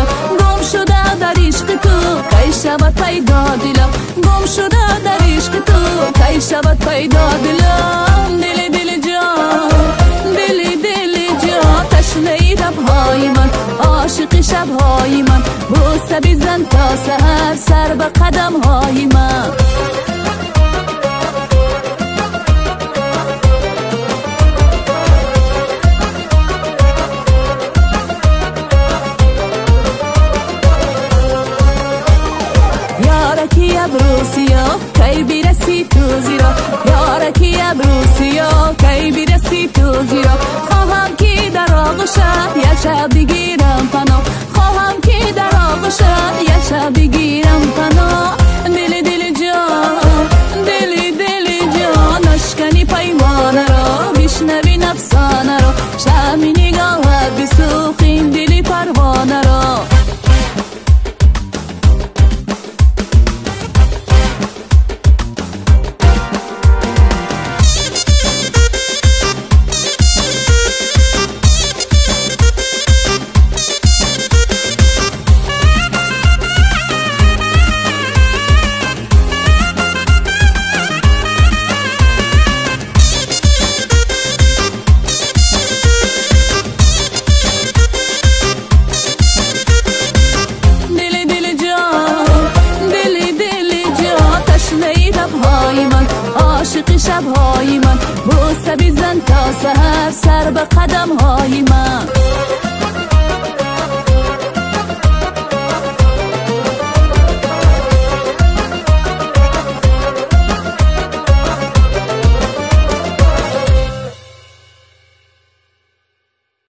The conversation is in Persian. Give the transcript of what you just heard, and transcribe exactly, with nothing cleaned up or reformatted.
دلم گم شده در عشق تو کی شود پیدا دلم گم شده در عشق تو کی شود پیدا دلم دل دل جان دل دل جان تشنه لبهای من عاشق شبهای من بوسه بزن تا سحر سر به قدم های من یارکی ابروسیا کی برسی تو زیرا یارکی ابروسیا کی برسی تو زیرا خواهم که در آغوشت یک شب بگیرم پناه خواهم که در آغوشت یک شب بگیرم پناه دل دل جان دل دل جان اشکنی پیمانه را بشنوی نفسانه را شمی نگاهت بسوخین دلی پروانه را عاشق شبهای من بوسه بزن تا سحر سر به قدم های من